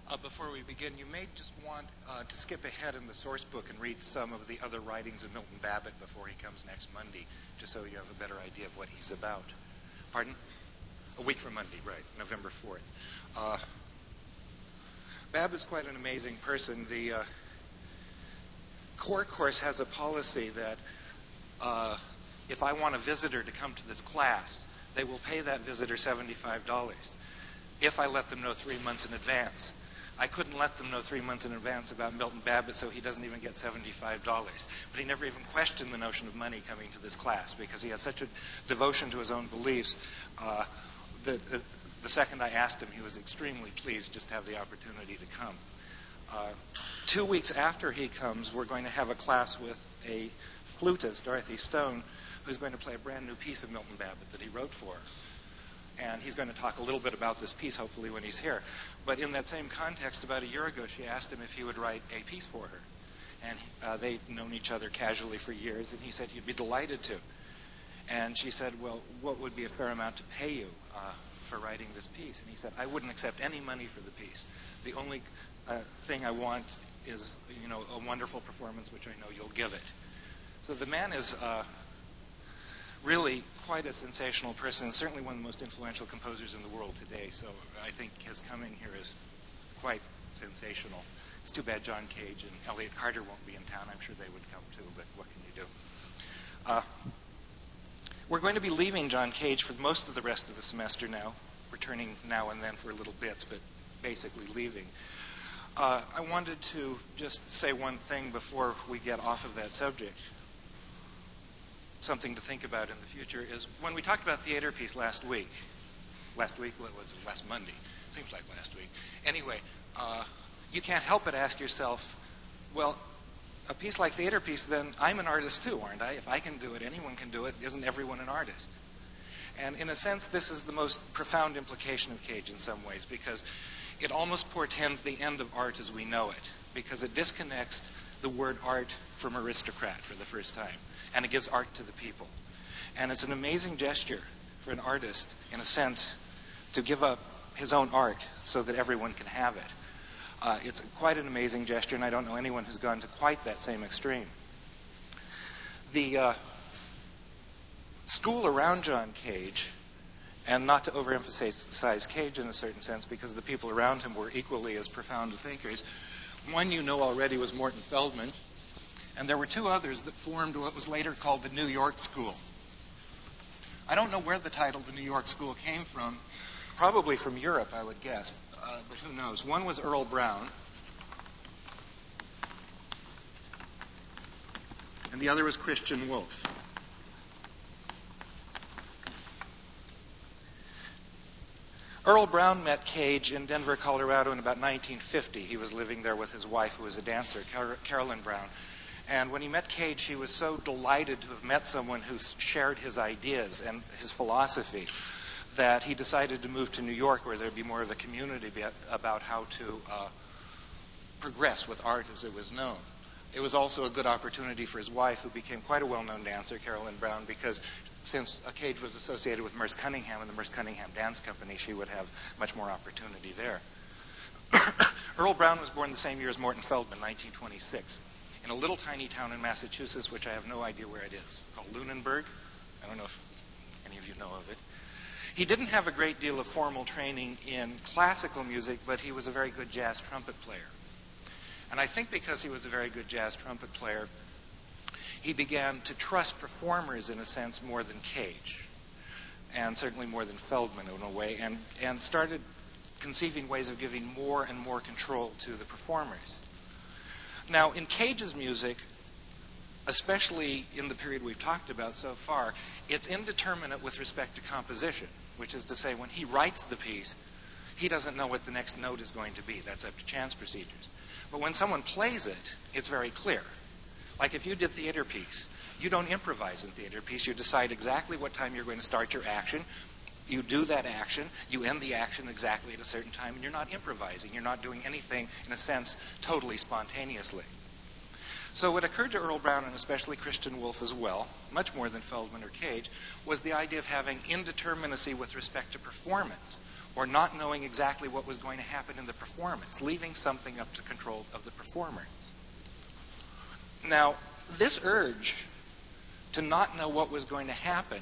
Before we begin, you may just want to skip ahead in the source book and read some of the other writings of Milton Babbitt before he comes next Monday, just so you have a better idea of what he's about. Pardon? A week from Monday, right, November 4th. Babbitt's quite an amazing person. The core course has a policy that if I want a visitor to come to this class, they will pay that visitor $75 if I let them know 3 months in advance. I couldn't let them know 3 months in advance about Milton Babbitt, so he doesn't even get $75. But he never even questioned the notion of money coming to this class because he has such a devotion to his own beliefs. The second I asked him, he was extremely pleased just to have the opportunity to come. 2 weeks after he comes, we're going to have a class with a flutist, Dorothy Stone, who's going to play a brand new piece of Milton Babbitt that he wrote for her. And he's going to talk a little bit about this piece, hopefully, when he's here. But in that same context, about a year ago, she asked him if he would write a piece for her. And they'd known each other casually for years, and he said he'd be delighted to. And she said, well, what would be a fair amount to pay you for writing this piece? And he said, I wouldn't accept any money for the piece. The only thing I want is, a wonderful performance, which I know you'll give it. So the man is really quite a sensational person, certainly one of the most influential composers in the world today. So I think his coming here is quite sensational. It's too bad John Cage and Elliott Carter won't be in town. I'm sure they would come too, but what can you do? We're going to be leaving John Cage for most of the rest of the semester now, returning now and then for little bits, but basically leaving. I wanted to just say one thing before we get off of that subject. Something to think about in the future is when we talked about theater piece last week, what was it, last Monday? Seems like last week. Anyway, you can't help but ask yourself, well, a piece like theater piece, then I'm an artist too, aren't I? If I can do it, anyone can do it. Isn't everyone an artist? And in a sense, this is the most profound implication of Cage in some ways, because it almost portends the end of art as we know it, because it disconnects the word art from aristocrat for the first time, and it gives art to the people. And it's an amazing gesture for an artist, in a sense, to give up his own art so that everyone can have it. It's quite an amazing gesture, and I don't know anyone who's gone to quite that same extreme. The school around John Cage, and not to overemphasize Cage in a certain sense, because the people around him were equally as profound thinkers. One you know already was Morton Feldman, and there were two others that formed what was later called the New York School. I don't know where the title the New York School came from, probably from Europe, I would guess, but who knows. One was Earl Brown, and the other was Christian Wolff. Earl Brown met Cage in Denver, Colorado in about 1950. He was living there with his wife, who was a dancer, Carolyn Brown. And when he met Cage, he was so delighted to have met someone who shared his ideas and his philosophy that he decided to move to New York, where there'd be more of a community about how to progress with art as it was known. It was also a good opportunity for his wife, who became quite a well-known dancer, Carolyn Brown, because since Cage was associated with Merce Cunningham and the Merce Cunningham Dance Company, she would have much more opportunity there. Earl Brown was born the same year as Morton Feldman, 1926, in a little tiny town in Massachusetts, which I have no idea where it is, called Lunenburg. I don't know if any of you know of it. He didn't have a great deal of formal training in classical music, but he was a very good jazz trumpet player. And I think because he was a very good jazz trumpet player, he began to trust performers, in a sense, more than Cage, and certainly more than Feldman in a way, and started conceiving ways of giving more and more control to the performers. Now, in Cage's music, especially in the period we've talked about so far, it's indeterminate with respect to composition, which is to say, when he writes the piece, he doesn't know what the next note is going to be. That's up to chance procedures. But when someone plays it, it's very clear. Like if you did theater piece, you don't improvise in theater piece. You decide exactly what time you're going to start your action. You do that action. You end the action exactly at a certain time, and you're not improvising. You're not doing anything, in a sense, totally spontaneously. So what occurred to Earl Brown, and especially Christian Wolff as well, much more than Feldman or Cage, was the idea of having indeterminacy with respect to performance, or not knowing exactly what was going to happen in the performance, leaving something up to control of the performer. Now, this urge to not know what was going to happen,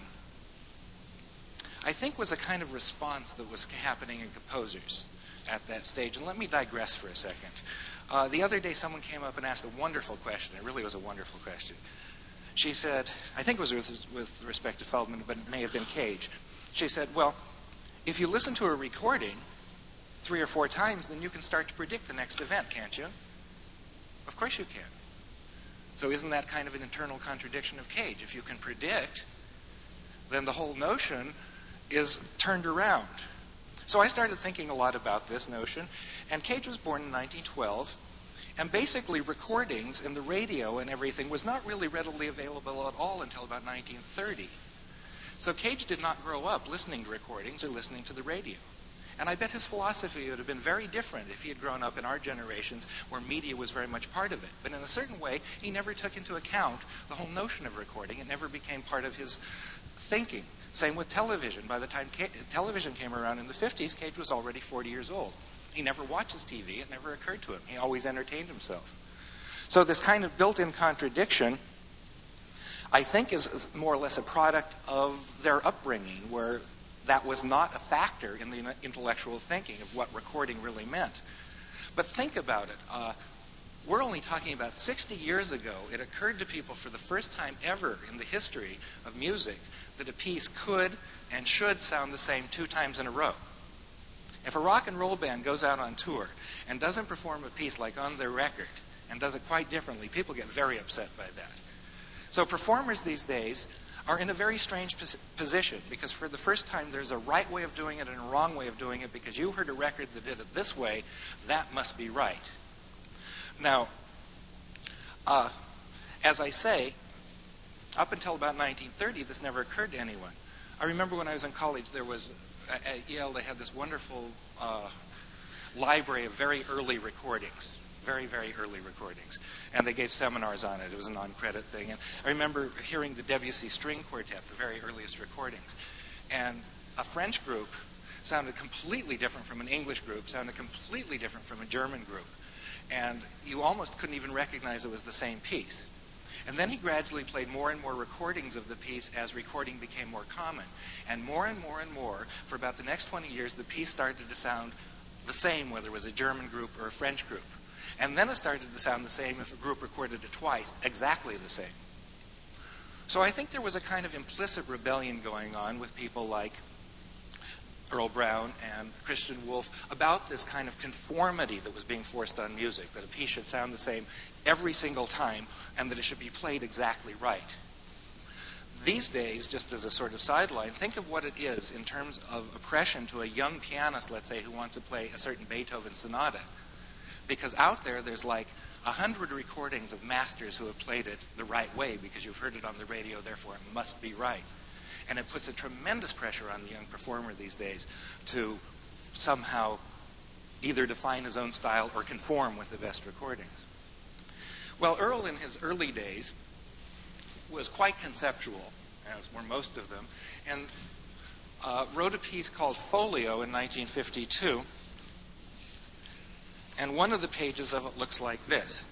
I think, was a kind of response that was happening in composers at that stage. And let me digress for a second. The other day, someone came up and asked a wonderful question. It really was a wonderful question. She said, I think it was with respect to Feldman, but it may have been Cage. She said, well, if you listen to a recording 3 or 4 times, then you can start to predict the next event, can't you? Of course you can. So isn't that kind of an internal contradiction of Cage? If you can predict, then the whole notion is turned around. So I started thinking a lot about this notion, and Cage was born in 1912, and basically recordings and the radio and everything was not really readily available at all until about 1930. So Cage did not grow up listening to recordings or listening to the radio. And I bet his philosophy would have been very different if he had grown up in our generations where media was very much part of it. But in a certain way, he never took into account the whole notion of recording. It never became part of his thinking. Same with television. By the time television came around in the 50s, Cage was already 40 years old. He never watches TV. It never occurred to him. He always entertained himself. So this kind of built-in contradiction, I think, is more or less a product of their upbringing, where that was not a factor in the intellectual thinking of what recording really meant. But think about it. We're only talking about 60 years ago. It occurred to people for the first time ever in the history of music that a piece could and should sound the same 2 times in a row. If a rock and roll band goes out on tour and doesn't perform a piece like on their record and does it quite differently, people get very upset by that. So performers these days are in a very strange position, because for the first time there's a right way of doing it and a wrong way of doing it. Because you heard a record that did it this way, that must be right. Now, as I say, up until about 1930, this never occurred to anyone. I remember when I was in college, there was, at Yale, they had this wonderful library of very early recordings. Very, very early recordings. And they gave seminars on it. It was a non-credit thing. And I remember hearing the Debussy String Quartet, the very earliest recordings. And a French group sounded completely different from an English group, sounded completely different from a German group. And you almost couldn't even recognize it was the same piece. And then he gradually played more and more recordings of the piece as recording became more common. And more, for about the next 20 years, the piece started to sound the same, whether it was a German group or a French group. And then it started to sound the same if a group recorded it twice, exactly the same. So I think there was a kind of implicit rebellion going on with people like Earl Brown and Christian Wolff about this kind of conformity that was being forced on music, that a piece should sound the same every single time and that it should be played exactly right. These days, just as a sort of sideline, think of what it is in terms of oppression to a young pianist, let's say, who wants to play a certain Beethoven sonata. Because out there, there's like 100 recordings of masters who have played it the right way because you've heard it on the radio, therefore it must be right. And it puts a tremendous pressure on the young performer these days to somehow either define his own style or conform with the best recordings. Well, Earl in his early days was quite conceptual, as were most of them, and wrote a piece called Folio in 1952. And one of the pages of it looks like this.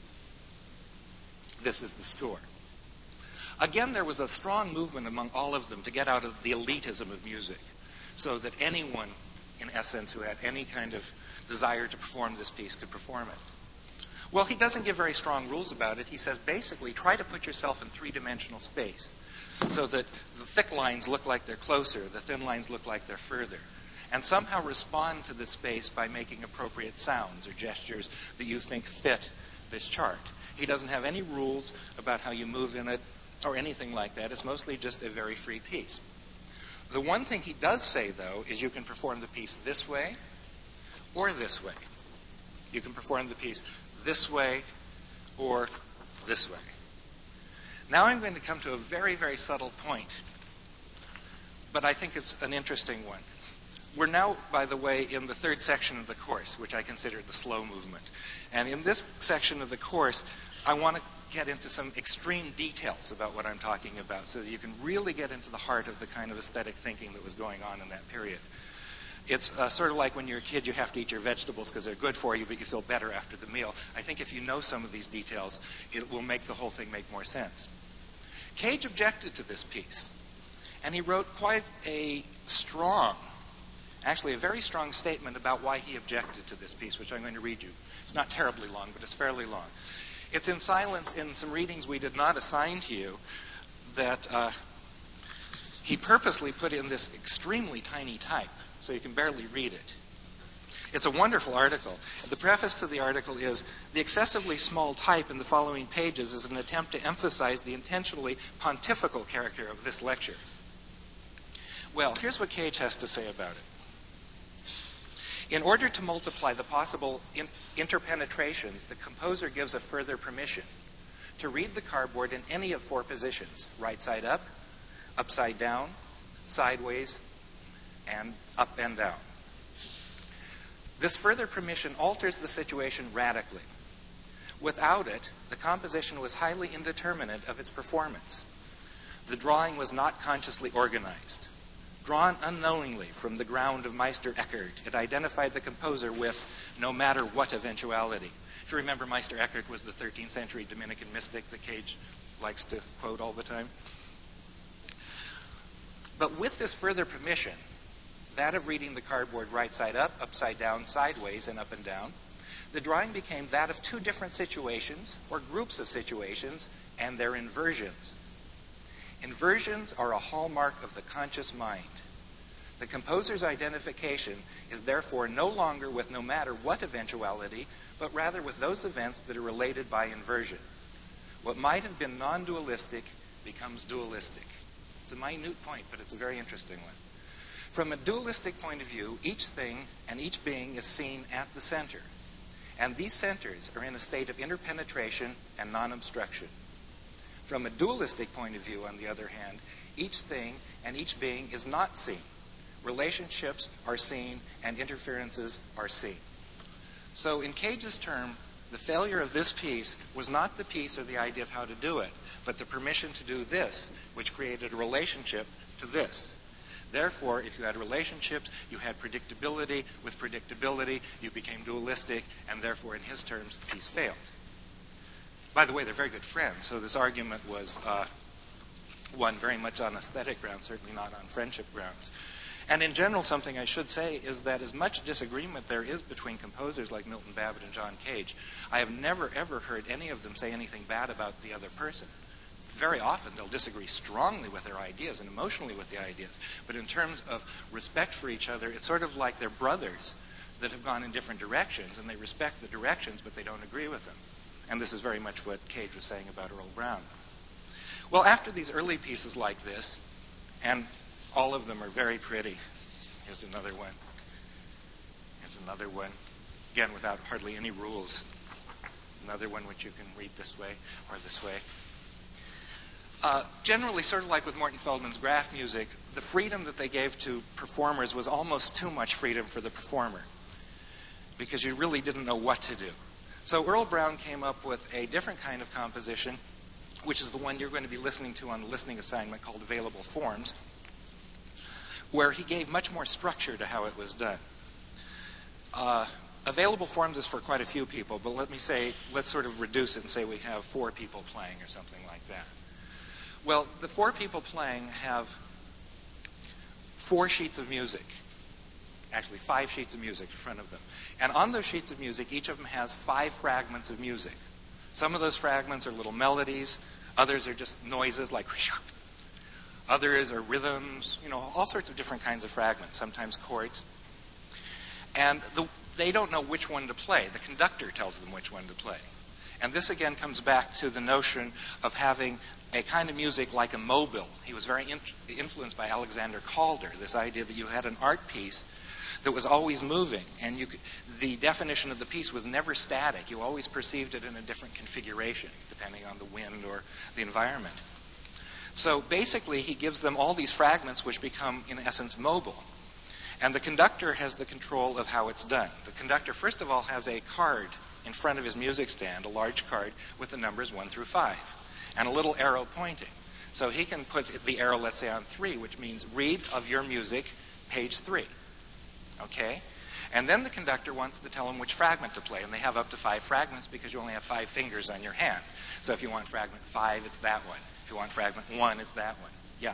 This is the score. Again, there was a strong movement among all of them to get out of the elitism of music, so that anyone, in essence, who had any kind of desire to perform this piece could perform it. Well, he doesn't give very strong rules about it. He says, basically, try to put yourself in 3-dimensional space, so that the thick lines look like they're closer, the thin lines look like they're further. And somehow respond to this space by making appropriate sounds or gestures that you think fit this chart. He doesn't have any rules about how you move in it or anything like that. It's mostly just a very free piece. The one thing he does say, though, is you can perform the piece this way or this way. You can perform the piece this way or this way. Now I'm going to come to a very, very subtle point, but I think it's an interesting one. We're now, by the way, in the 3rd section of the course, which I consider the slow movement. And in this section of the course, I want to get into some extreme details about what I'm talking about so that you can really get into the heart of the kind of aesthetic thinking that was going on in that period. It's sort of like when you're a kid, you have to eat your vegetables because they're good for you, but you feel better after the meal. I think if you know some of these details, it will make the whole thing make more sense. Cage objected to this piece, and he wrote quite a strong, actually a very strong statement about why he objected to this piece, which I'm going to read you. It's not terribly long, but it's fairly long. It's in silence in some readings we did not assign to you that he purposely put in this extremely tiny type, so you can barely read it. It's a wonderful article. The preface to the article is, "The excessively small type in the following pages is an attempt to emphasize the intentionally pontifical character of this lecture." Well, here's what Cage has to say about it. In order to multiply the possible interpenetrations, the composer gives a further permission to read the cardboard in any of four positions: right side up, upside down, sideways, and up and down. This further permission alters the situation radically. Without it, the composition was highly indeterminate of its performance. The drawing was not consciously organized. Drawn unknowingly from the ground of Meister Eckhart, it identified the composer with no matter what eventuality. If you remember, Meister Eckhart was the 13th century Dominican mystic that Cage likes to quote all the time. But with this further permission, that of reading the cardboard right side up, upside down, sideways, and up and down, the drawing became that of two different situations, or groups of situations, and their inversions. Inversions are a hallmark of the conscious mind. The composer's identification is therefore no longer with no matter what eventuality, but rather with those events that are related by inversion. What might have been non-dualistic becomes dualistic. It's a minute point, but it's a very interesting one. From a dualistic point of view, each thing and each being is seen at the center. And these centers are in a state of interpenetration and non-obstruction. From a dualistic point of view, on the other hand, each thing and each being is not seen. Relationships are seen and interferences are seen. So in Cage's term, the failure of this piece was not the piece or the idea of how to do it, but the permission to do this, which created a relationship to this. Therefore, if you had relationships, you had predictability. With predictability, you became dualistic, and therefore, in his terms, the piece failed. By the way, they're very good friends, so this argument was one very much on aesthetic grounds, certainly not on friendship grounds. And in general, something I should say is that as much disagreement there is between composers like Milton Babbitt and John Cage, I have never, ever heard any of them say anything bad about the other person. Very often they'll disagree strongly with their ideas and emotionally with the ideas. But in terms of respect for each other, it's sort of like they're brothers that have gone in different directions, and they respect the directions, but they don't agree with them. And this is very much what Cage was saying about Earl Brown. Well, after these early pieces like this, and all of them are very pretty. Here's another one. Here's another one. Again, without hardly any rules. Another one which you can read this way or this way. Generally, sort of like with Morton Feldman's graph music, the freedom that they gave to performers was almost too much freedom for the performer, because you really didn't know what to do. So Earl Brown came up with a different kind of composition, which is the one you're going to be listening to on the listening assignment, called Available Forms, where he gave much more structure to how it was done. Available Forms is for quite a few people, but let's sort of reduce it and say we have 4 people playing or something like that. Well, the 4 people playing have 4 sheets of music. Actually, 5 sheets of music in front of them. And on those sheets of music, each of them has 5 fragments of music. Some of those fragments are little melodies. Others are just noises like others are rhythms, all sorts of different kinds of fragments, sometimes chords. And they don't know which one to play. The conductor tells them which one to play. And this again comes back to the notion of having a kind of music like a mobile. He was very influenced by Alexander Calder, this idea that you had an art piece that was always moving, and the definition of the piece was never static. You always perceived it in a different configuration, depending on the wind or the environment. So basically, he gives them all these fragments which become, in essence, mobile. And the conductor has the control of how it's done. The conductor, first of all, has a card in front of his music stand, a large card with the numbers 1 through 5, and a little arrow pointing. So he can put the arrow, let's say, on 3, which means read of your music, page 3. Okay? And then the conductor wants to tell them which fragment to play, and they have up to 5 fragments because you only have 5 fingers on your hand. So if you want fragment 5, it's that one. If you want fragment 1, it's that one. Yeah.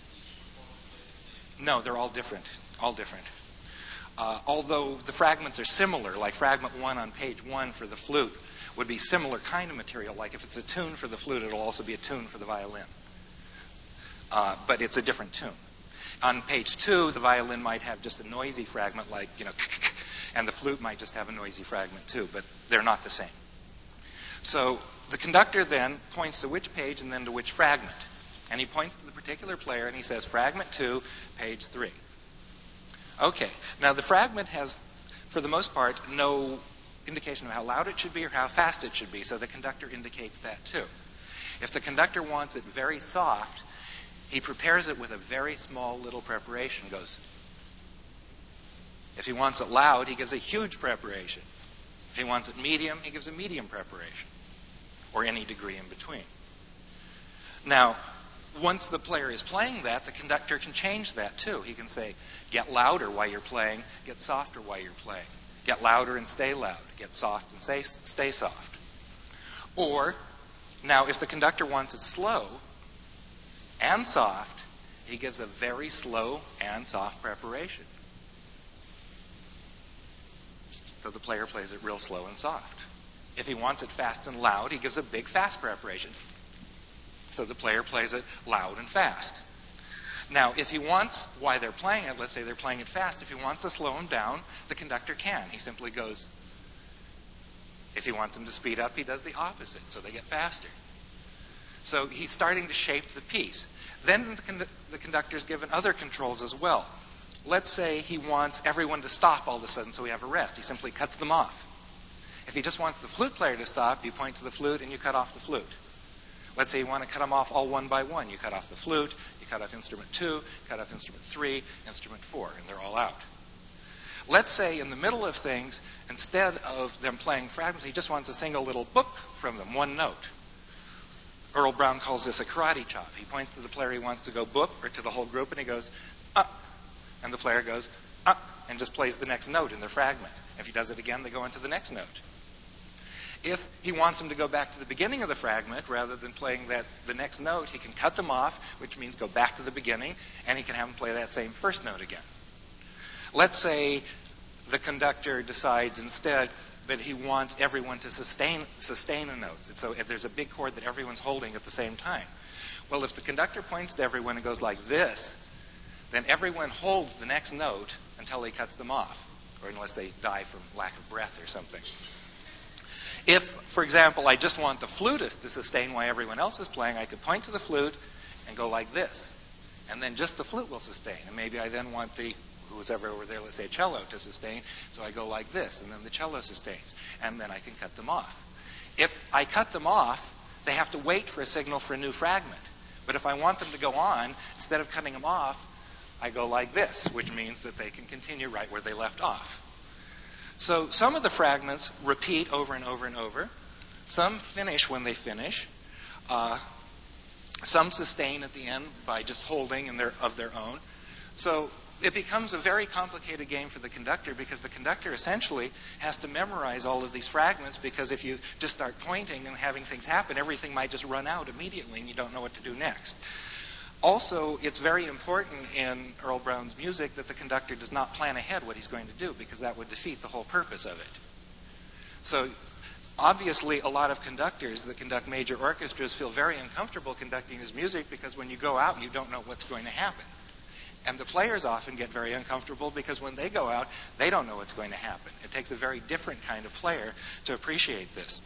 No, they're all different. All different. Although the fragments are similar, like fragment 1 on page 1 for the flute would be similar kind of material. Like if it's a tune for the flute, it'll also be a tune for the violin. But it's a different tune. On page 2, the violin might have just a noisy fragment like, and the flute might just have a noisy fragment too, but they're not the same. So the conductor then points to which page and then to which fragment. And he points to the particular player and he says, fragment 2, page 3. Okay, now the fragment has, for the most part, no indication of how loud it should be or how fast it should be, so the conductor indicates that too. If the conductor wants it very soft, he prepares it with a very small little preparation. Goes. If he wants it loud, he gives a huge preparation. If he wants it medium, he gives a medium preparation, or any degree in between. Now, once the player is playing that, the conductor can change that too. He can say, get louder while you're playing, get softer while you're playing. Get louder and stay loud, get soft and stay soft. Or, now if the conductor wants it slow and soft, he gives a very slow and soft preparation. So the player plays it real slow and soft. If he wants it fast and loud, he gives a big fast preparation. So the player plays it loud and fast. Now, if he wants, while they're playing it, let's say they're playing it fast, if he wants to slow them down, the conductor can. He simply goes. If he wants them to speed up, he does the opposite, so they get faster. So he's starting to shape the piece. Then the conductor's given other controls as well. Let's say he wants everyone to stop all of a sudden so we have a rest. He simply cuts them off. If he just wants the flute player to stop, you point to the flute and you cut off the flute. Let's say you want to cut them off all one by one. You cut off the flute, you cut off instrument 2, cut off instrument 3, instrument 4, and they're all out. Let's say in the middle of things, instead of them playing fragments, he just wants to sing a little book from them, one note. Earl Brown calls this a karate chop. He points to the player he wants to go book, or to the whole group, and he goes, and the player goes, and just plays the next note in their fragment. If he does it again, they go into the next note. If he wants them to go back to the beginning of the fragment, rather than playing the next note, he can cut them off, which means go back to the beginning, and he can have them play that same first note again. Let's say the conductor decides instead that he wants everyone to sustain a note. So if there's a big chord that everyone's holding at the same time. Well, if the conductor points to everyone and goes like this, then everyone holds the next note until he cuts them off, or unless they die from lack of breath or something. If, for example, I just want the flutist to sustain while everyone else is playing, I could point to the flute and go like this. And then just the flute will sustain. And maybe I then want who's ever over there, let's say cello, to sustain. So I go like this, and then the cello sustains. And then I can cut them off. If I cut them off, they have to wait for a signal for a new fragment. But if I want them to go on, instead of cutting them off, I go like this, which means that they can continue right where they left off. So some of the fragments repeat over and over and over. Some finish when they finish. Some sustain at the end by just holding of their own. So it becomes a very complicated game for the conductor, because the conductor essentially has to memorize all of these fragments, because if you just start pointing and having things happen, everything might just run out immediately and you don't know what to do next. Also, it's very important in Earl Brown's music that the conductor does not plan ahead what he's going to do, because that would defeat the whole purpose of it. So obviously, a lot of conductors that conduct major orchestras feel very uncomfortable conducting his music, because when you go out, you don't know what's going to happen. And the players often get very uncomfortable because when they go out, they don't know what's going to happen. It takes a very different kind of player to appreciate this.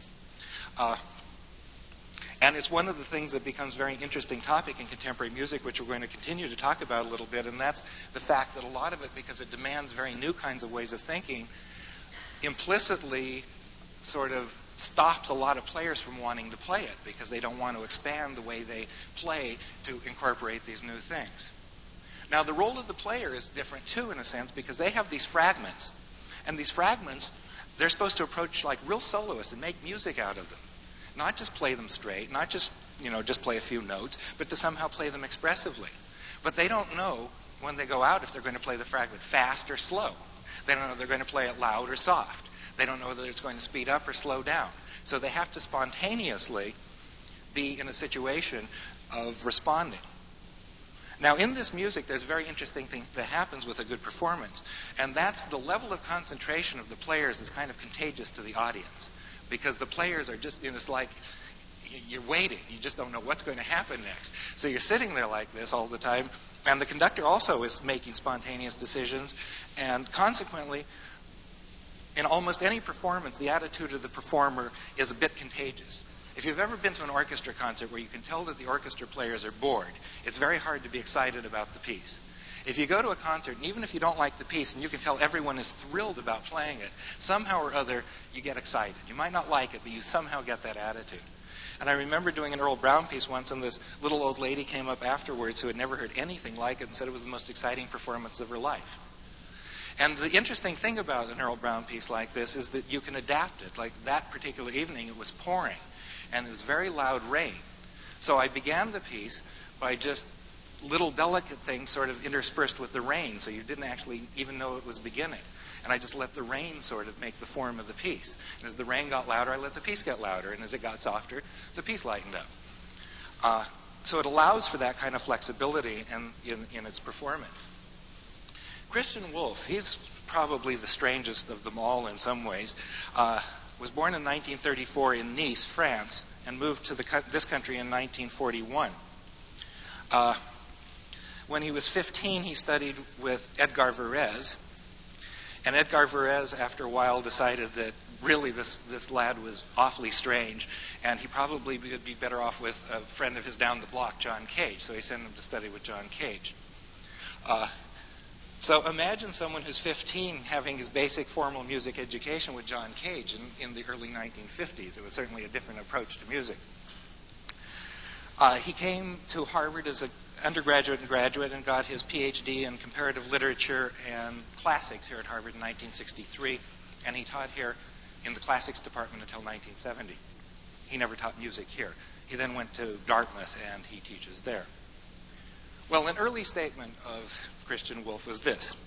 And it's one of the things that becomes a very interesting topic in contemporary music, which we're going to continue to talk about a little bit, and that's the fact that a lot of it, because it demands very new kinds of ways of thinking, implicitly sort of stops a lot of players from wanting to play it, because they don't want to expand the way they play to incorporate these new things. Now, the role of the player is different too, in a sense, because they have these fragments. And these fragments, they're supposed to approach like real soloists and make music out of them. Not just play them straight, not just play a few notes, but to somehow play them expressively. But they don't know when they go out if they're going to play the fragment fast or slow. They don't know if they're going to play it loud or soft. They don't know whether it's going to speed up or slow down. So they have to spontaneously be in a situation of responding. Now, in this music, there's a very interesting thing that happens with a good performance, and that's the level of concentration of the players is kind of contagious to the audience, because the players are just, it's like you're waiting. You just don't know what's going to happen next. So you're sitting there like this all the time, and the conductor also is making spontaneous decisions, and consequently, in almost any performance, the attitude of the performer is a bit contagious. If you've ever been to an orchestra concert where you can tell that the orchestra players are bored, it's very hard to be excited about the piece. If you go to a concert, and even if you don't like the piece, and you can tell everyone is thrilled about playing it, somehow or other, you get excited. You might not like it, but you somehow get that attitude. And I remember doing an Earl Brown piece once, and this little old lady came up afterwards who had never heard anything like it and said it was the most exciting performance of her life. And the interesting thing about an Earl Brown piece like this is that you can adapt it. Like that particular evening, it was pouring, and it was very loud rain. So I began the piece by just little delicate things sort of interspersed with the rain, so you didn't actually even know it was beginning. And I just let the rain sort of make the form of the piece. And as the rain got louder, I let the piece get louder. And as it got softer, the piece lightened up. So it allows for that kind of flexibility in its performance. Christian Wolff, he's probably the strangest of them all in some ways, was born in 1934 in Nice, France, and moved to this country in 1941. When he was 15, he studied with Edgar Varèse. And Edgar Varèse, after a while, decided that really this lad was awfully strange, and he probably would be better off with a friend of his down the block, John Cage. So he sent him to study with John Cage. So imagine someone who's 15 having his basic formal music education with John Cage in the early 1950s. It was certainly a different approach to music. He came to Harvard as an undergraduate and graduate and got his PhD in comparative literature and classics here at Harvard in 1963, and he taught here in the classics department until 1970. He never taught music here. He then went to Dartmouth, and he teaches there. Well, an early statement of Christian Wolff was this.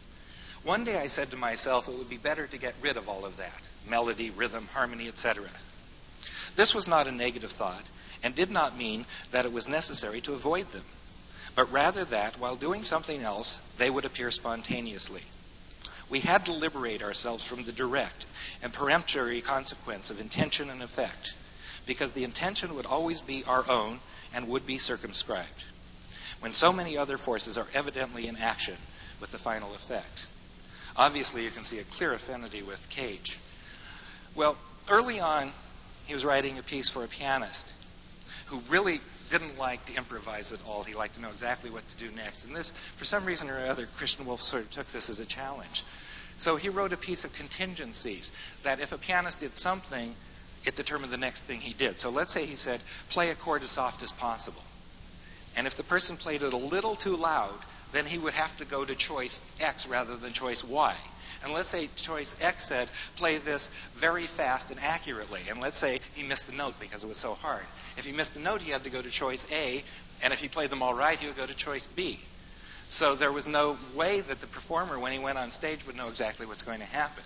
One day I said to myself it would be better to get rid of all of that, melody, rhythm, harmony, etc. This was not a negative thought, and did not mean that it was necessary to avoid them, but rather that, while doing something else, they would appear spontaneously. We had to liberate ourselves from the direct and peremptory consequence of intention and effect, because the intention would always be our own and would be circumscribed, when so many other forces are evidently in action with the final effect. Obviously, you can see a clear affinity with Cage. Well, early on, he was writing a piece for a pianist who really didn't like to improvise at all. He liked to know exactly what to do next. And this, for some reason or other, Christian Wolff sort of took this as a challenge. So he wrote a piece of contingencies, that if a pianist did something, it determined the next thing he did. So let's say he said, play a chord as soft as possible. And if the person played it a little too loud, then he would have to go to choice X rather than choice Y. And let's say choice X said, play this very fast and accurately. And let's say he missed a note because it was so hard. If he missed a note, he had to go to choice A. And if he played them all right, he would go to choice B. So there was no way that the performer, when he went on stage, would know exactly what's going to happen.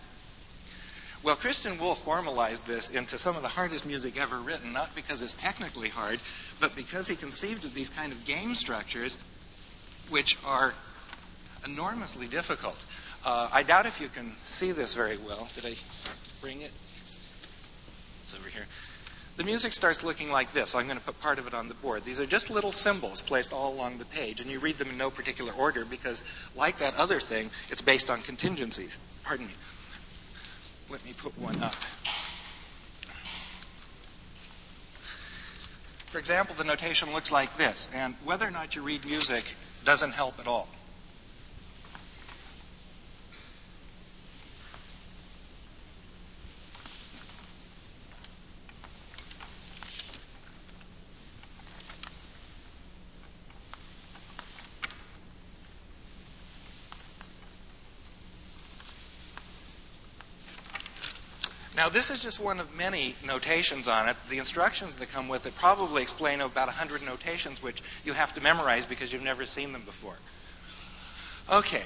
Well, Christian Wolff formalized this into some of the hardest music ever written, not because it's technically hard, but because he conceived of these kind of game structures which are enormously difficult. I doubt if you can see this very well. Did I bring it? It's over here. The music starts looking like this. So I'm going to put part of it on the board. These are just little symbols placed all along the page, and you read them in no particular order because, like that other thing, it's based on contingencies. Pardon me. Let me put one up. For example, the notation looks like this, and whether or not you read music doesn't help at all. Now, this is just one of many notations on it. The instructions that come with it probably explain about 100 notations, which you have to memorize because you've never seen them before. Okay,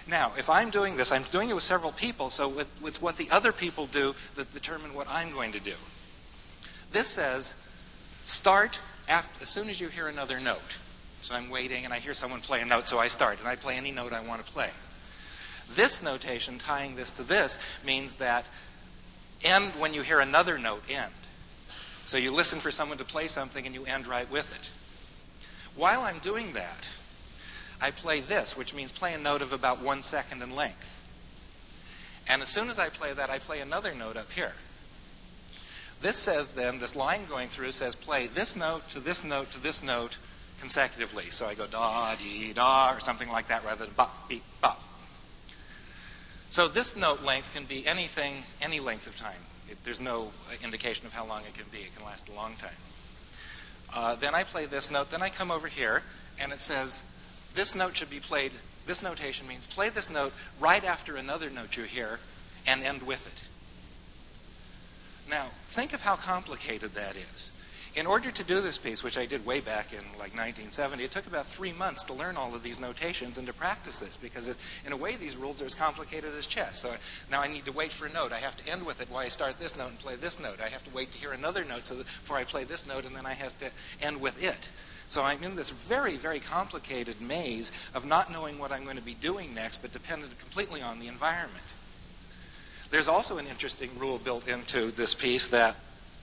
Now, if I'm doing this, I'm doing it with several people, so it's what the other people do that determine what I'm going to do. This says, start as soon as you hear another note. So I'm waiting, and I hear someone play a note, so I start, and I play any note I want to play. This notation, tying this to this, means that end when you hear another note, end. So you listen for someone to play something, and you end right with it. While I'm doing that, I play this, which means play a note of about 1 second in length. And as soon as I play that, I play another note up here. This says then, this line going through says play this note to this note to this note consecutively. So I go da, dee, da, or something like that rather than bop, beep, bop. So this note length can be anything, any length of time. There's no indication of how long it can be. It can last a long time. Then I play this note. Then I come over here, and it says this note should be played. This notation means play this note right after another note you hear and end with it. Now, think of how complicated that is. In order to do this piece, which I did way back in like 1970, it took about 3 months to learn all of these notations and to practice this, because in a way these rules are as complicated as chess. So now I need to wait for a note. I have to end with it while I start this note and play this note. I have to wait to hear another note before I play this note, and then I have to end with it. So I'm in this very, very complicated maze of not knowing what I'm going to be doing next, but dependent completely on the environment. There's also an interesting rule built into this piece that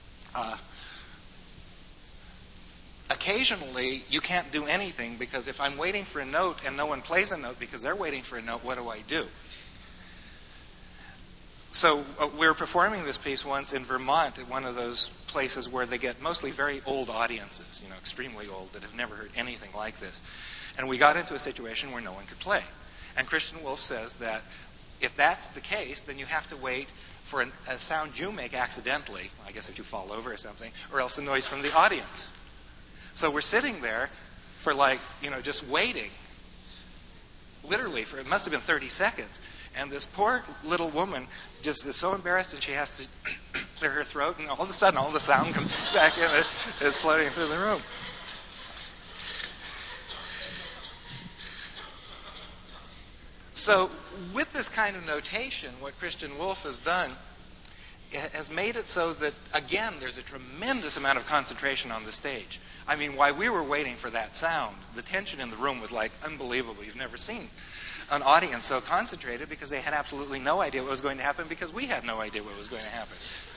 occasionally you can't do anything, because if I'm waiting for a note and no one plays a note because they're waiting for a note, what do I do? So we were performing this piece once in Vermont at one of those places where they get mostly very old audiences, extremely old, that have never heard anything like this. And we got into a situation where no one could play. And Christian Wolff says that if that's the case, then you have to wait for a sound you make accidentally, I guess if you fall over or something, or else the noise from the audience. So we're sitting there for just waiting, literally for, it must have been 30 seconds. And this poor little woman just is so embarrassed, and she has to clear her throat, and all of a sudden all the sound comes back in and it's floating through the room. So with this kind of notation, what Christian Wolff has done has made it so that, again, there's a tremendous amount of concentration on the stage. I mean, while we were waiting for that sound, the tension in the room was like unbelievable. You've never seen an audience so concentrated, because they had absolutely no idea what was going to happen, because we had no idea what was going to happen.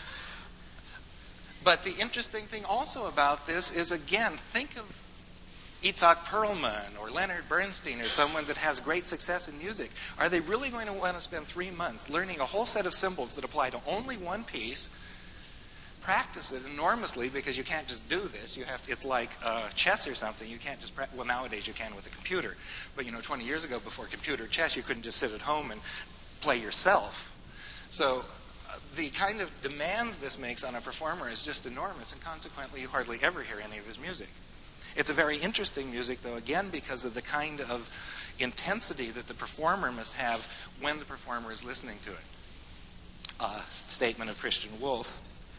But the interesting thing also about this is, again, think of Itzhak Perlman or Leonard Bernstein or someone that has great success in music. Are they really going to want to spend 3 months learning a whole set of symbols that apply to only one piece, practice it enormously, because you can't just do this. It's like chess or something. You can't just well, nowadays you can with a computer. But 20 years ago, before computer chess, you couldn't just sit at home and play yourself. So the kind of demands this makes on a performer is just enormous, and consequently you hardly ever hear any of his music. It's a very interesting music, though, again, because of the kind of intensity that the performer must have when the performer is listening to it. Statement of Christian Wolff.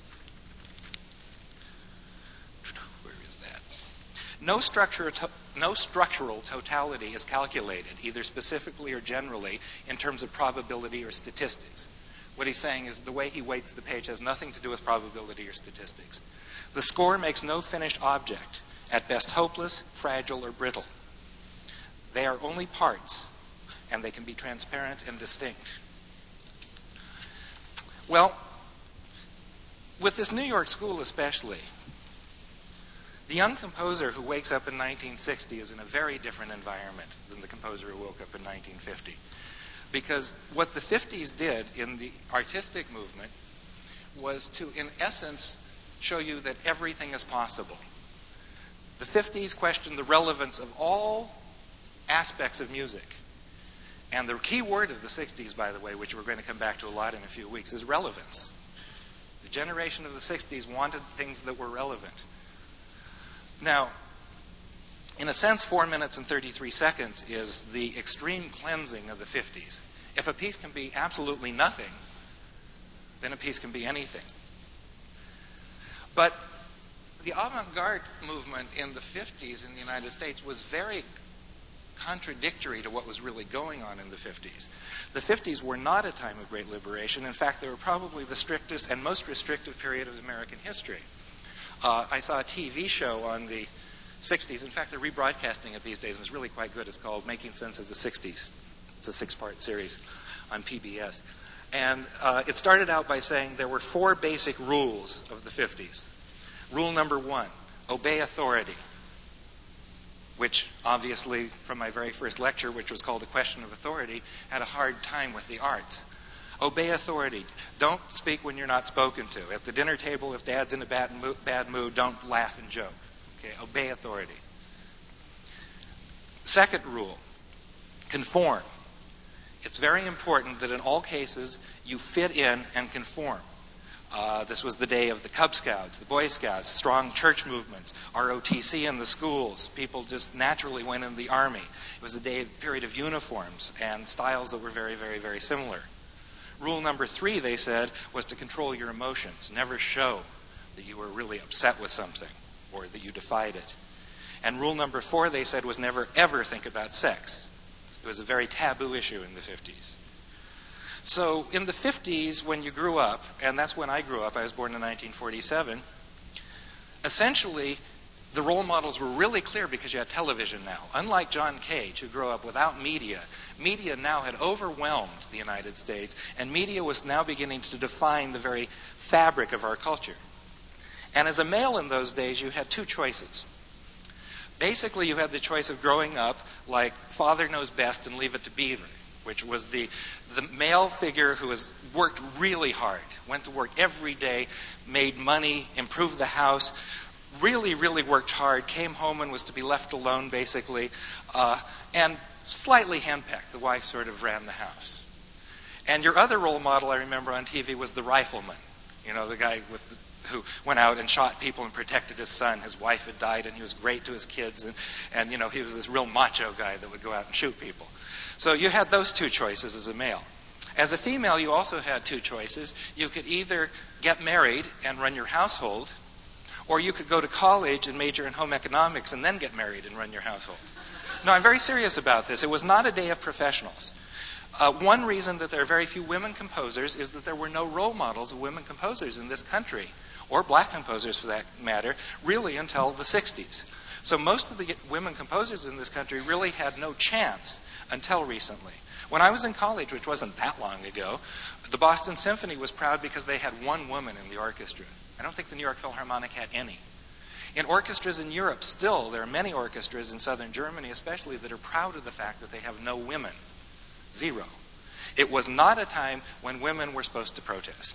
Where is that? No structural totality is calculated, either specifically or generally, in terms of probability or statistics. What he's saying is the way he weights the page has nothing to do with probability or statistics. The score makes no finished object, at best hopeless, fragile, or brittle. They are only parts, and they can be transparent and distinct. Well, with this New York school especially, the young composer who wakes up in 1960 is in a very different environment than the composer who woke up in 1950. Because what the 50s did in the artistic movement was to, in essence, show you that everything is possible. The 50s questioned the relevance of all aspects of music. And the key word of the 60s, by the way, which we're going to come back to a lot in a few weeks, is relevance. The generation of the 60s wanted things that were relevant. Now, in a sense, 4 minutes and 33 seconds is the extreme cleansing of the 50s. If a piece can be absolutely nothing, then a piece can be anything. But the avant-garde movement in the 50s in the United States was very contradictory to what was really going on in the 50s. The 50s were not a time of great liberation. In fact, they were probably the strictest and most restrictive period of American history. I saw a TV show on the 60s. In fact, they're rebroadcasting it these days. It's really quite good. It's called Making Sense of the 60s. It's a 6-part series on PBS. And it started out by saying there were 4 basic rules of the 50s. Rule number 1, obey authority, which obviously from my very first lecture, which was called The Question of Authority, had a hard time with the arts. Obey authority. Don't speak when you're not spoken to. At the dinner table, if Dad's in a bad mood, don't laugh and joke. Okay, obey authority. Second rule, conform. It's very important that in all cases you fit in and conform. This was the day of the Cub Scouts, the Boy Scouts, strong church movements, ROTC in the schools. People just naturally went in the army. It was a period of uniforms and styles that were very, very, very similar. Rule number 3, they said, was to control your emotions. Never show that you were really upset with something or that you defied it. And rule number 4, they said, was never, ever think about sex. It was a very taboo issue in the 50s. So in the 50s, when you grew up, and that's when I grew up, I was born in 1947, essentially the role models were really clear because you had television now. Unlike John Cage, who grew up without media, media now had overwhelmed the United States, and media was now beginning to define the very fabric of our culture. And as a male in those days, you had 2 choices. Basically, you had the choice of growing up like father knows best and leave it to Beaver, which was the male figure who worked really hard, went to work every day, made money, improved the house, really, really worked hard, came home and was to be left alone, basically, and slightly henpecked. The wife sort of ran the house. And your other role model I remember on TV was the rifleman, the guy who went out and shot people and protected his son. His wife had died, and he was great to his kids, and he was this real macho guy that would go out and shoot people. So you had those 2 choices as a male. As a female, you also had 2 choices. You could either get married and run your household, or you could go to college and major in home economics and then get married and run your household. No, I'm very serious about this. It was not a day of professionals. One reason that there are very few women composers is that there were no role models of women composers in this country, or black composers for that matter, really until the 60s. So most of the women composers in this country really had no chance until recently. When I was in college, which wasn't that long ago, the Boston Symphony was proud because they had 1 woman in the orchestra. I don't think the New York Philharmonic had any. In orchestras in Europe, still, there are many orchestras in southern Germany especially that are proud of the fact that they have no women. 0. It was not a time when women were supposed to protest.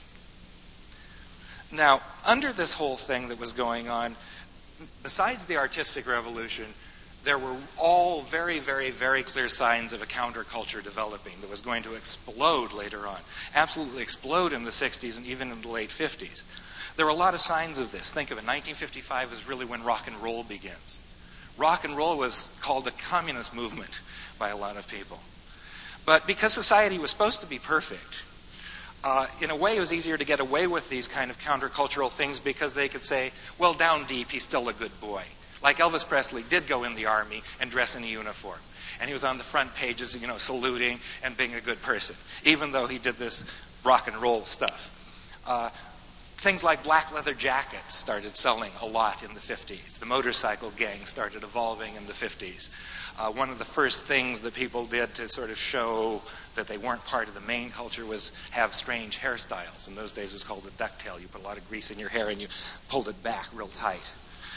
Now, under this whole thing that was going on, besides the artistic revolution, there were all very, very, very clear signs of a counterculture developing that was going to explode later on. Absolutely explode in the 60s and even in the late 50s. There were a lot of signs of this. Think of it, 1955 is really when rock and roll begins. Rock and roll was called a communist movement by a lot of people. But because society was supposed to be perfect, in a way it was easier to get away with these kind of countercultural things because they could say, well, down deep, he's still a good boy. Like Elvis Presley did go in the army and dress in a uniform. And he was on the front pages, saluting and being a good person, even though he did this rock and roll stuff. Things like black leather jackets started selling a lot in the 50s. The motorcycle gang started evolving in the 50s. One of the first things that people did to sort of show that they weren't part of the main culture was have strange hairstyles. In those days it was called a ducktail. You put a lot of grease in your hair and you pulled it back real tight.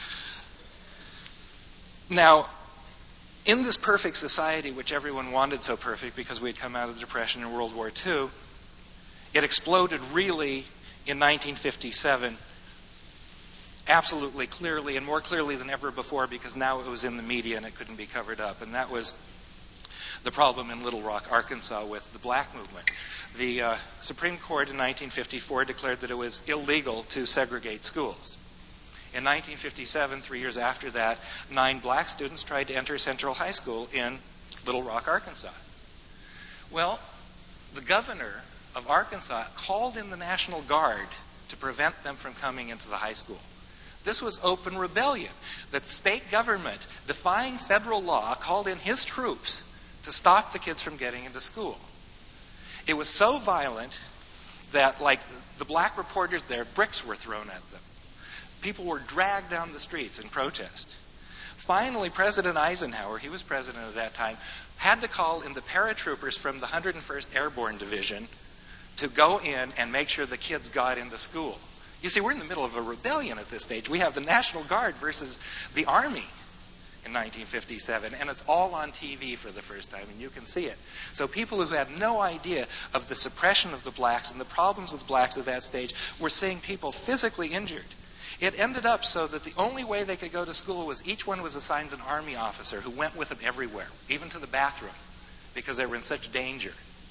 Now, in this perfect society, which everyone wanted so perfect because we had come out of the Depression and World War II, it exploded really in 1957, absolutely clearly, and more clearly than ever before, because now it was in the media and it couldn't be covered up. And that was the problem in Little Rock, Arkansas, with the black movement. The Supreme Court in 1954 declared that it was illegal to segregate schools. In 1957, 3 years after that, 9 black students tried to enter Central High School in Little Rock, Arkansas. Well, the governor of Arkansas called in the National Guard to prevent them from coming into the high school. This was open rebellion. The state government, defying federal law, called in his troops to stop the kids from getting into school. It was so violent that, like, the black reporters there, bricks were thrown at them. People were dragged down the streets in protest. Finally, President Eisenhower, he was president at that time, had to call in the paratroopers from the 101st Airborne Division to go in and make sure the kids got into school. You see, we're in the middle of a rebellion at this stage. We have the National Guard versus the Army in 1957, and it's all on TV for the first time, and you can see it. So people who had no idea of the suppression of the blacks and the problems of the blacks at that stage were seeing people physically injured. It ended up so that the only way they could go to school was each one was assigned an army officer who went with them everywhere, even to the bathroom, because they were in such danger.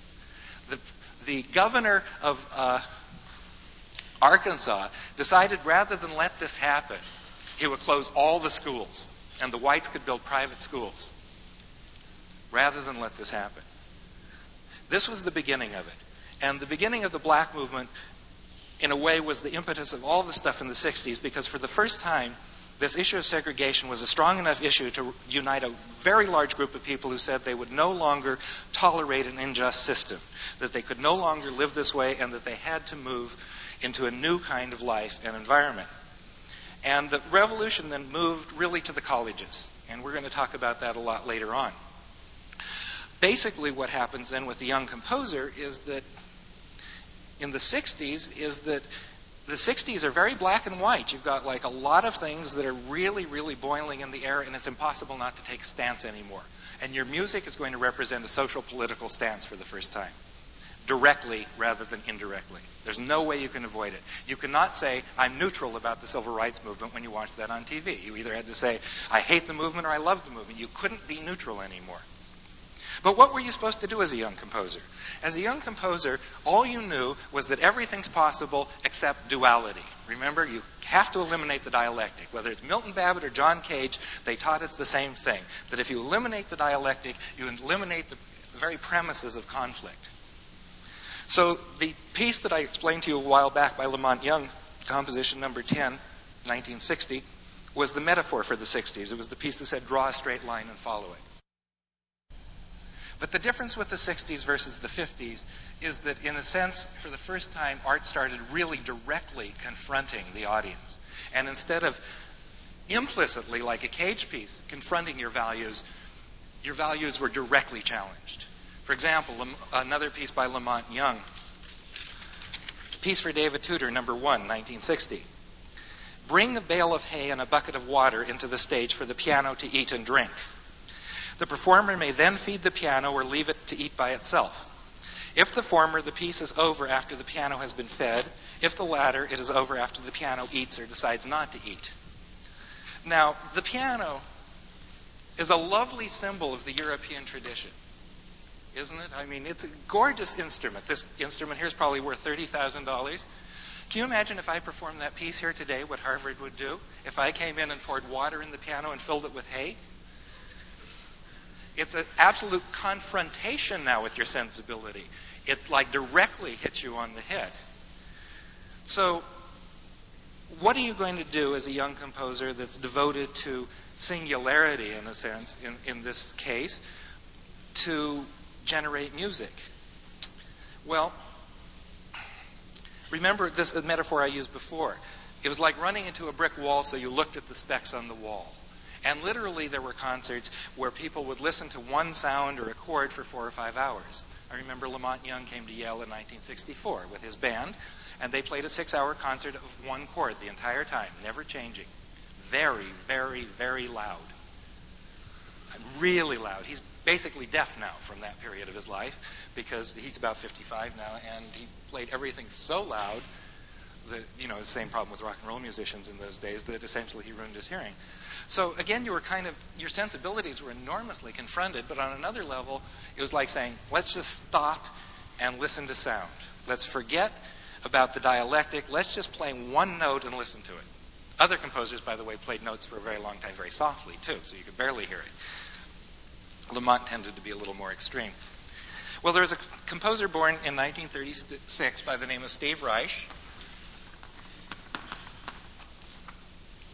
The governor of Arkansas decided rather than let this happen, he would close all the schools and the whites could build private schools rather than let this happen. This was the beginning of it. And the beginning of the black movement, in a way, was the impetus of all the stuff in the 60s, because for the first time, this issue of segregation was a strong enough issue to unite a very large group of people who said they would no longer tolerate an unjust system, that they could no longer live this way, and that they had to move into a new kind of life and environment. And the revolution then moved really to the colleges, and we're going to talk about that a lot later on. Basically what happens then with the young composer is that in the 60s is that the 60s are very black and white. You've got like a lot of things that are really, really boiling in the air, and it's impossible not to take a stance anymore. And your music is going to represent a social political stance for the first time, directly rather than indirectly. There's no way you can avoid it. You cannot say, I'm neutral about the civil rights movement when you watch that on TV. You either had to say, I hate the movement or I love the movement. You couldn't be neutral anymore. But what were you supposed to do as a young composer? As a young composer, all you knew was that everything's possible except duality. Remember, you have to eliminate the dialectic. Whether it's Milton Babbitt or John Cage, they taught us the same thing, that if you eliminate the dialectic, you eliminate the very premises of conflict. So the piece that I explained to you a while back by Lamont Young, composition number 10, 1960, was the metaphor for the 60s. It was the piece that said, draw a straight line and follow it. But the difference with the 60s versus the 50s is that, in a sense, for the first time, art started really directly confronting the audience. And instead of implicitly, like a Cage piece, confronting your values were directly challenged. For example, another piece by Lamont Young, Piece for David Tudor, number 1, 1960. Bring a bale of hay and a bucket of water into the stage for the piano to eat and drink. The performer may then feed the piano or leave it to eat by itself. If the former, the piece is over after the piano has been fed. If the latter, it is over after the piano eats or decides not to eat. Now, the piano is a lovely symbol of the European tradition, isn't it? I mean, it's a gorgeous instrument. This instrument here is probably worth $30,000. Can you imagine if I performed that piece here today, what Harvard would do? If I came in and poured water in the piano and filled it with hay? It's an absolute confrontation now with your sensibility. It like directly hits you on the head. So what are you going to do as a young composer that's devoted to singularity, in a sense, in this case, to generate music? Well, remember this metaphor I used before. It was like running into a brick wall, so you looked at the specks on the wall. And literally there were concerts where people would listen to one sound or a chord for 4 or 5 hours. I remember Lamont Young came to Yale in 1964 with his band, and they played a 6-hour concert of one chord the entire time, never changing. Very, very, very loud. Really loud. He's basically deaf now from that period of his life, because he's about 55 now, and he played everything so loud that, you know, the same problem with rock and roll musicians in those days, that essentially he ruined his hearing. So again, your sensibilities were enormously confronted, but on another level, it was like saying, let's just stop and listen to sound. Let's forget about the dialectic. Let's just play one note and listen to it. Other composers, by the way, played notes for a very long time very softly, too, so you could barely hear it. Lamont tended to be a little more extreme. Well, there was a composer born in 1936 by the name of Steve Reich.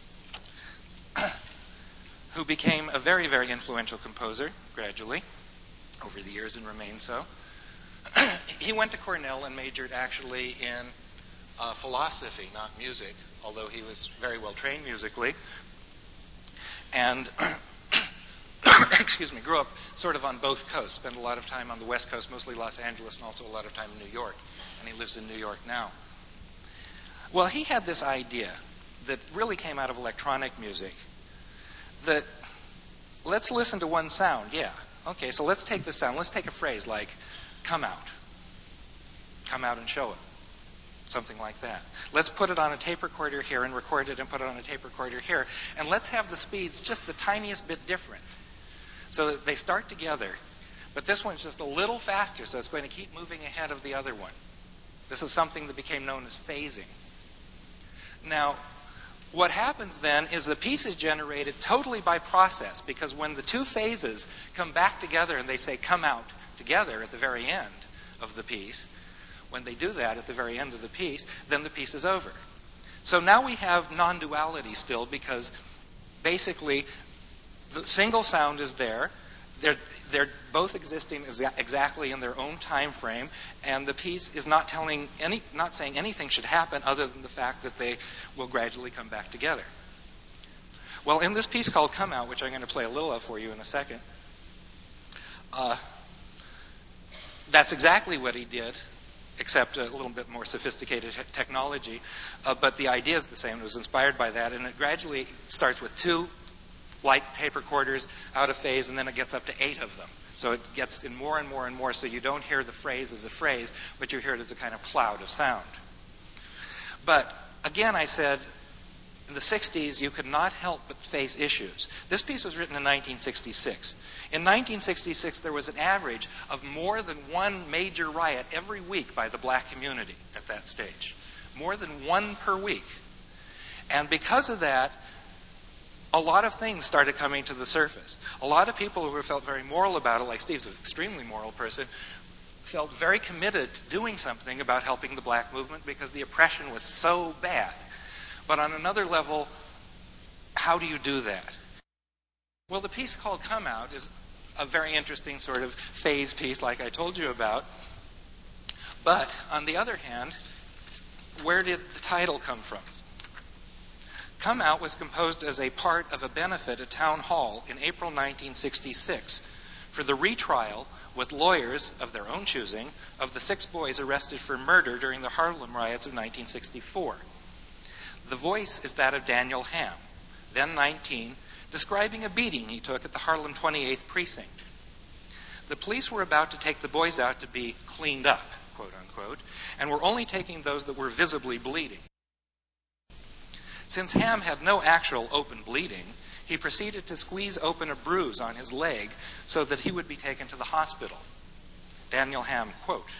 who became a very, very influential composer gradually over the years and remained so. He went to Cornell and majored actually in philosophy, not music, although he was very well trained musically. And excuse me, grew up sort of on both coasts, spent a lot of time on the West Coast, mostly Los Angeles, and also a lot of time in New York. And he lives in New York now. Well, he had this idea that really came out of electronic music, that let's listen to one sound. Yeah, okay, so let's take this sound. Let's take a phrase like, come out. Come out and show it. Something like that. Let's put it on a tape recorder here and record it and put it on a tape recorder here. And let's have the speeds just the tiniest bit different so that they start together. But this one's just a little faster, so it's going to keep moving ahead of the other one. This is something that became known as phasing. Now, what happens then is the piece is generated totally by process, because when the two phases come back together and they say come out together at the very end of the piece, when they do that at the very end of the piece, then the piece is over. So now we have non-duality still, because basically the single sound is there. They're both existing exactly in their own time frame, and the piece is not saying anything should happen other than the fact that they will gradually come back together. Well, in this piece called Come Out, which I'm going to play a little of for you in a second, that's exactly what he did, except a little bit more sophisticated technology. But the idea is the same. It was inspired by that, and it gradually starts with 2 light tape recorders out of phase, and then it gets up to 8 of them. So it gets in more and more and more, so you don't hear the phrase as a phrase, but you hear it as a kind of cloud of sound. But again, I said, in the 60s, you could not help but face issues. This piece was written in 1966. In 1966, there was an average of more than one major riot every week by the black community at that stage. More than one per week. And because of that, a lot of things started coming to the surface. A lot of people who felt very moral about it, like Steve's an extremely moral person, felt very committed to doing something about helping the black movement because the oppression was so bad. But on another level, how do you do that? Well, the piece called Come Out is a very interesting sort of phase piece like I told you about. But on the other hand, where did the title come from? Come Out was composed as a part of a benefit at Town Hall in April 1966 for the retrial with lawyers of their own choosing of the 6 boys arrested for murder during the Harlem riots of 1964. The voice is that of Daniel Ham, then 19, describing a beating he took at the Harlem 28th Precinct. The police were about to take the boys out to be cleaned up, quote unquote, and were only taking those that were visibly bleeding. Since Ham had no actual open bleeding, he proceeded to squeeze open a bruise on his leg so that he would be taken to the hospital. Daniel Ham, quote,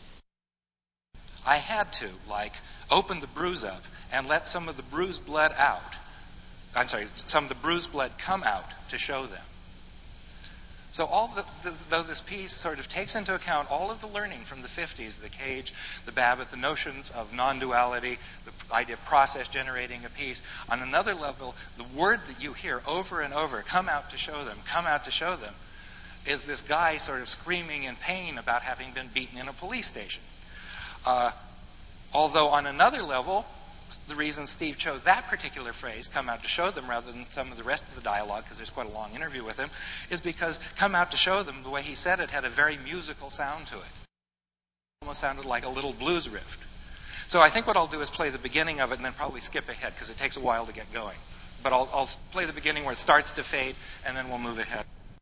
I had to, open the bruise up and let some of the bruised blood some of the bruised blood come out to show them. So though this piece sort of takes into account all of the learning from the 50s, the Cage, the Babbitt, the notions of non-duality, the idea of process generating a piece, on another level, the word that you hear over and over, come out to show them, come out to show them, is this guy sort of screaming in pain about having been beaten in a police station. Although on another level, the reason Steve chose that particular phrase, come out to show them, rather than some of the rest of the dialogue, because there's quite a long interview with him, is because come out to show them, the way he said it, had a very musical sound to it. It almost sounded like a little blues riff. So I think what I'll do is play the beginning of it and then probably skip ahead, because it takes a while to get going. But I'll play the beginning where it starts to fade, and then we'll move ahead.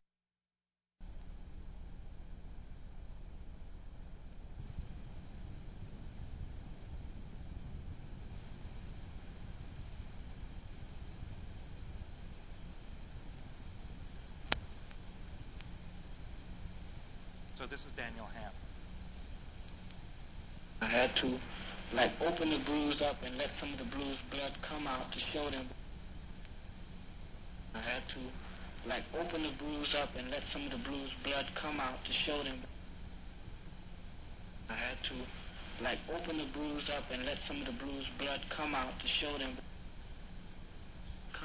So this is Daniel Ham. I had to open the bruise up and let some of the bruised blood come out to show them. I had to open the bruise up and let some of the bruised blood come out to show them. I had to open the bruise up and let some of the bruised blood come out to show them.